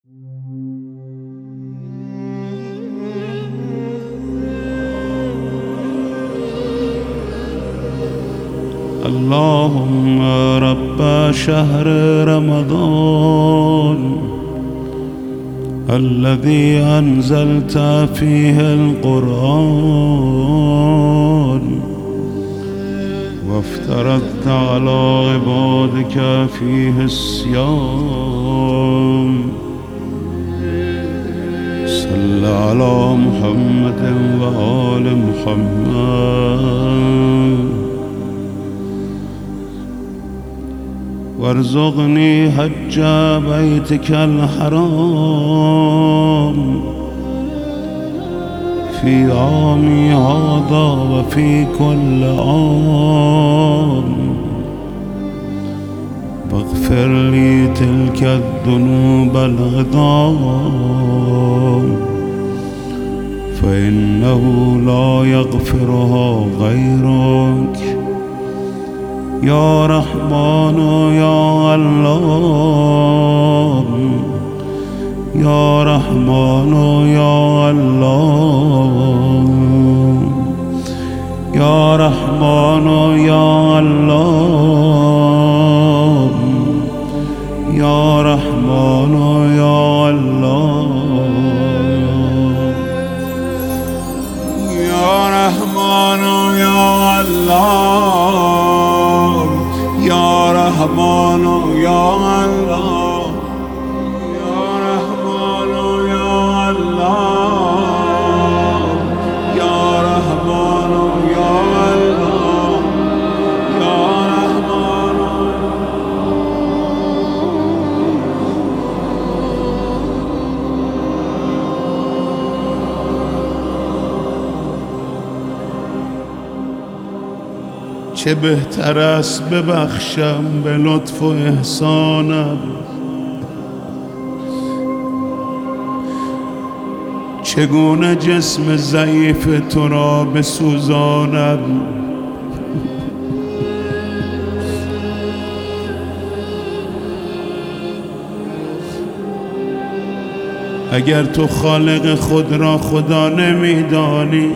اللهم رب شهر رمضان الذي أنزلت فيه القرآن وافترضت على عبادك فيه الصيام صل على محمد وآل محمد وارزقني حج بيتك الحرام في عامي هذا وفي كل عام واغفر لي تلك الذنوب العظام فإنه لا يغفرها غيرك يا رحمن يا الله يا رحمن يا الله يا رحمن يا الله يا رحمن يا الله يا رحمن يا الله يا رحمن يا الله يا رحمن يا الله يا رحمن يا الله يا رحمن چه بهتر است ببخشم به لطف و احسانم چگونه جسم ضعیف تو را بسوزانم اگر تو خالق خود را خدا نمی‌دانی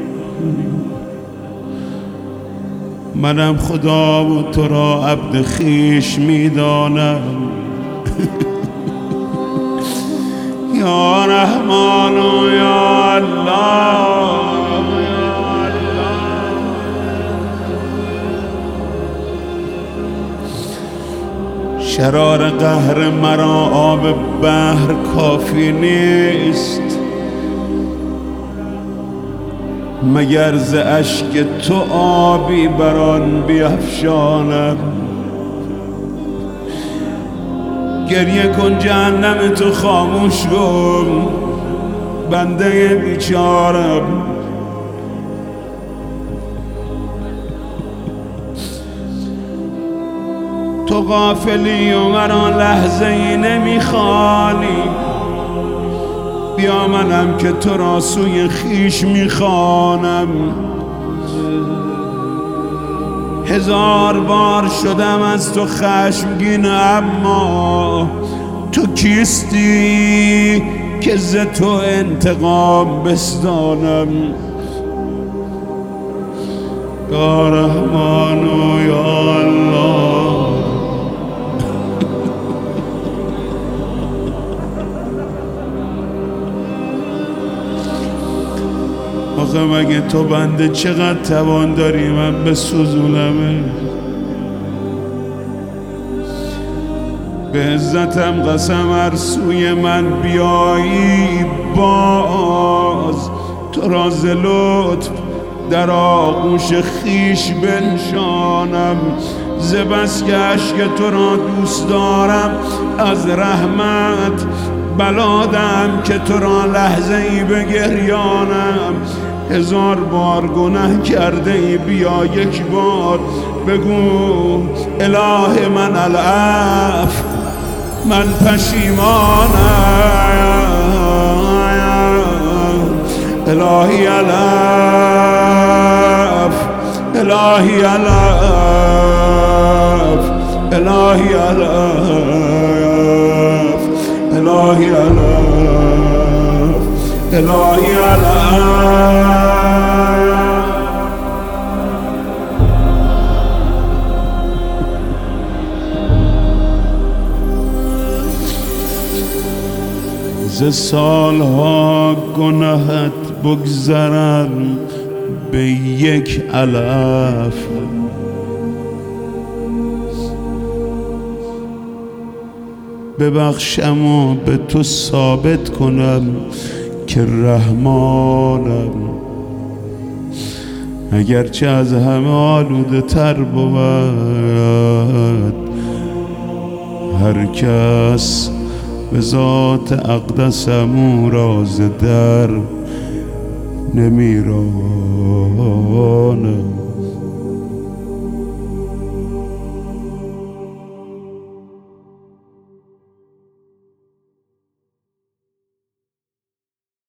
منم خدا و تو را عبد خویش می‌دانم یا رحمان و یا الله یا الله شرار قهر مرا آب بحر کافی نیست مگر ز اشک تو آبی بر آن بیفشانم گریه کن جهنم تو خاموش کن بنده بیچارم تو غافلی و مرا لحظه ای نمیخوانی بیا منم که تو را سوی خویش میخوانم هزار بار شدم از تو خشمگین اما تو کیستی که ز تو انتقام بستانم یا رحمان و یا الله آخه مگه تو بنده چقدر توان داری من بسوزونمه به عزتم قسم هر سوی من بیایی باز تو را ز لطف در آغوش خویش بنشانم ز بس که اشک تو را دوست دارم از رحمت بلادم که تو را لحظه ای بگریانم هزار بار گناه کرده ای بیا یک بار بگو اله من العفو من پشیمانم الهی العفو الهی العفو الهی العفو الهی العفو ز سالها گناهت بگذرم به یک علف، ببخشم و به تو ثابت کنم که رحمانم. اگرچه از همه آلوده تر بود، هر کس به ذات اقدسم او را ز در نمیرانم.